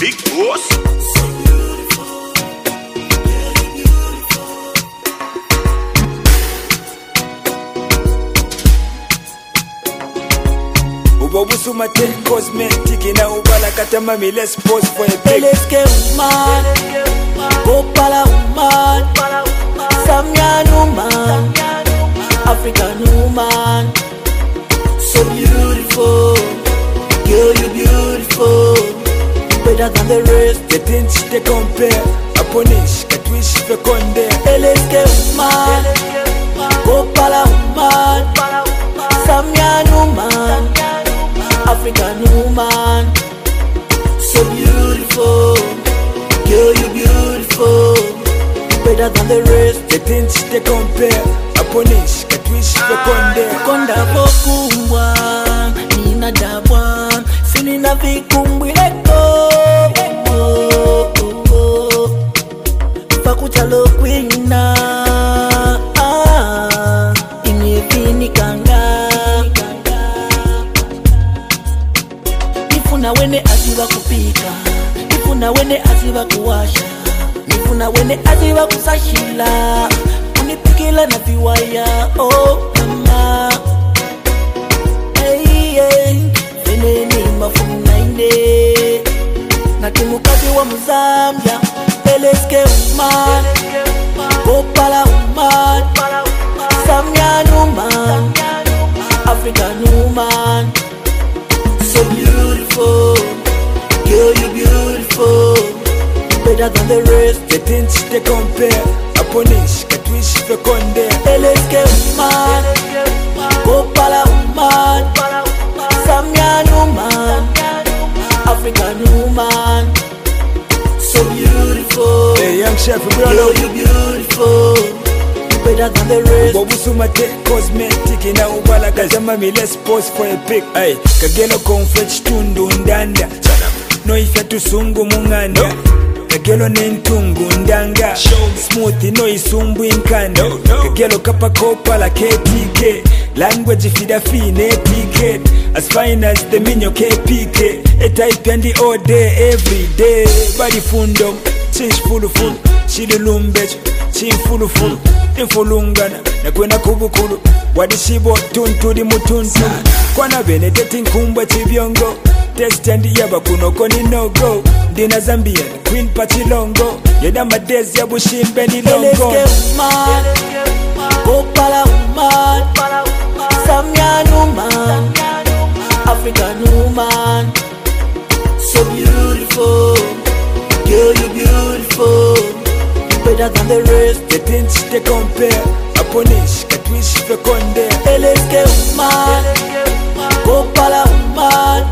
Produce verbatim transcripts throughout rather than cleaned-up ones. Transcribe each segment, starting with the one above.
Big boss. Ubobusumate cosmetic na ubala katama mi let's pose for a big. Let's get woman, go pala woman, Samyan woman, African woman, so beautiful, girl you beautiful, better than the rest. The things they compare, a punish, a twist for conde. Let's get woman, go pala woman, Samyan woman, African woman, so beautiful, girl you beautiful, better than the rest. The things they compare, a punish, a twist for conde. Konda bokumbwa, nina dabwa, sinina vikumbwi leko. Fakuchalo kwina, imyevini kanga. Nifuna wene aziva kupika, nifuna wene aziva kuwasha, nifuna wene aziva kusashila, unipikila na viwaya, oh mama. Hey hey, vene ni mafuna inde, na timukazi wa Mzambia. Eleske woman, go pala woman, Samyan woman, African woman, so beautiful, girl you beautiful, better than the rest. The things they compare, a punish, a twist for conde. Eleske woman, go pala woman, Samyan woman, African woman, so beautiful. Hey young chef, girl you beautiful, better than the rest. Ubobusumate cosmetic na ubala kazama mi let's pose for a pic. Ay, kagelo confetch tundu ndanda, no ifya tusungu munganda. Kagelo nentungu ndanga, smooth no isumbu inkanda. Kagelo kapa kopa la K T K, language fida fine etiquette, as fine as the minyo K P K. A type and all day, every day. Body fundo, change full full, chili lumbech, chin full full, infulungana, na kwena kubukulu, wadishibo tuntu di mutuntu. Kwana benedeting kumbwa chibyongo, test and yaba kunoko ni no go. Dina Zambia, Queen Pachilongo, yeda madezi ya bushimbe ni longo. Eleske woman, go pala woman, Samyan woman, African woman, so beautiful, girl you beautiful, better than the rest. The things they compare, a punish, a twist for conde. Eleske woman, go pala woman,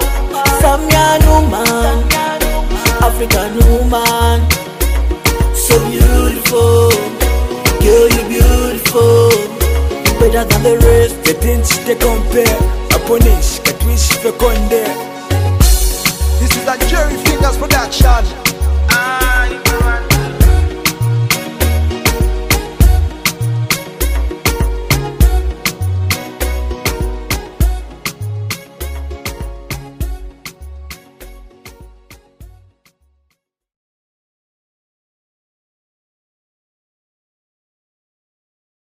Samyan woman, African woman, so beautiful, girl you beautiful, better than the rest. The things they compare, a punish, a twist for conde. This is a Jerry Fingers production.